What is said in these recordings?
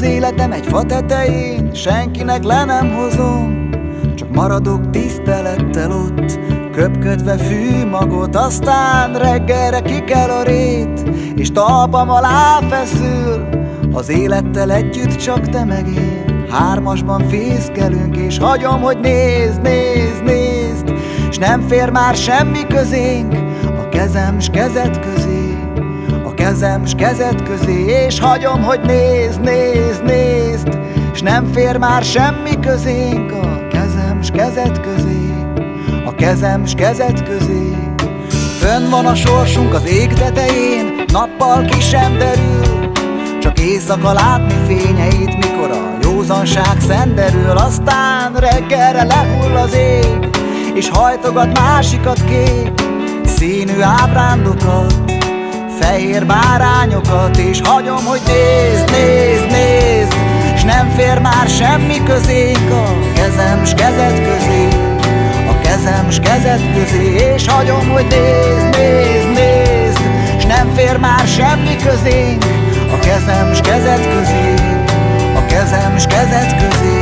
életem egy fa tetején, senkinek le nem hozom, csak maradok tisztelettel ott, köpködve fűmagot. Aztán reggelre kikel a rét, és talpam alá feszül. Az élettel együtt csak te meg én, hármasban fészkelünk, és hagyom, hogy nézd, nézd, nézd, s nem fér már semmi közénk a kezem s kezed közé, a kezem s kezed közé, és hagyom, hogy nézd, nézd, nézd, s nem fér már semmi közénk a kezem s kezed közé, a kezem s kezed közé. Fönn van a sorsunk az ég tetején, nappal ki sem derül, csak éjszaka látni fényeit, mikor a józanság szenderül. Aztán reggelre lehull az ég, és hajtogat másikat kék színű ábrándokat, fehér bárányokat, és hagyom, hogy nézd, nézd, nézd, s nem fér már semmi közénk a kezem s kezed közé, a kezem s kezed közé, és hagyom, hogy nézd, nézd, nézd, s nem fér már semmi közénk a kezem s kezed közé, a kezem s kezed közé.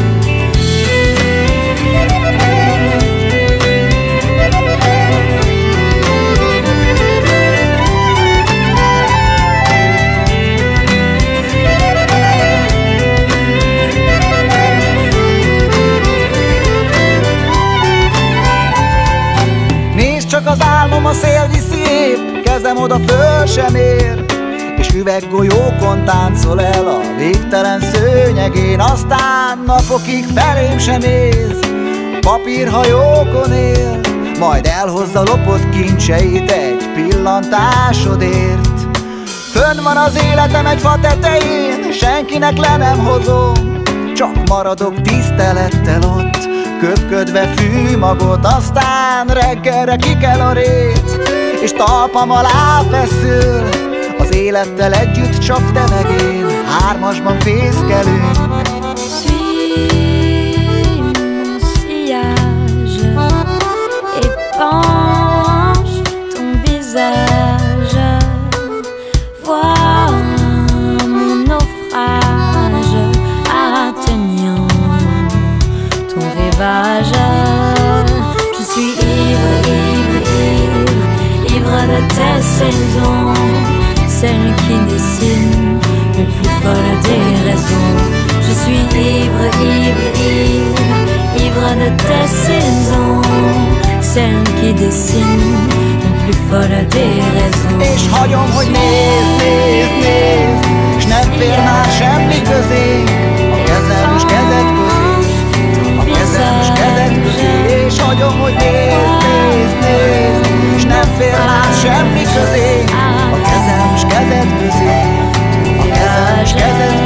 Nézd csak, az álmom a szél viszi épp, kezem oda föl sem ér, és üveggolyókon táncol el a végtelen szőnyegén. Aztán napokig felém sem néz, papírhajókon él, majd elhozza lopott kincseit egy pillantásodért. Fönn van az életem egy fa tetején, senkinek le nem hozom, csak maradok tisztelettel ott, köpködve fűmagot. Aztán reggelre kikel a rét, és talpam alá feszül. Az élettel együtt csak te meg én, hármasban fészkelünk. Je suis ivre, ivre, ivre, ivre de tes saisons, celles qui dessinent le plus folle des raisons. Je suis ivre, ivre, ivre, ivre de tes saisons, celles qui dessinent le plus folle des raisons. És hagyom, hogy nézd, nézd, nézd, s nem fér már semmi közénk a kezem s kezed közé, a kezem s kezed közé. És hagyom, hogy nézd, nézd, nézd, s nem fér már semmi közénk a kezem s kezed közé, a kezem s kezed